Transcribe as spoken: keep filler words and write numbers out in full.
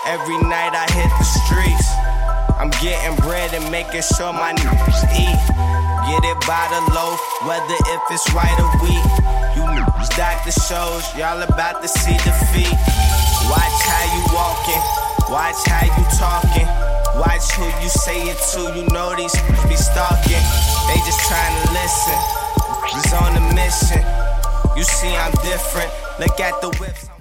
Every night I hit the streets. I'm getting bread and making sure my niggas eat. Get it by the loaf, whether if it's right or weak. You niggas doctor shows, y'all about to see defeat. Watch how you walking, watch how you talking. Watch who you say it to, you know these be stalking. They just trying to listen, he's on a mission. You see I'm different, look at the whips.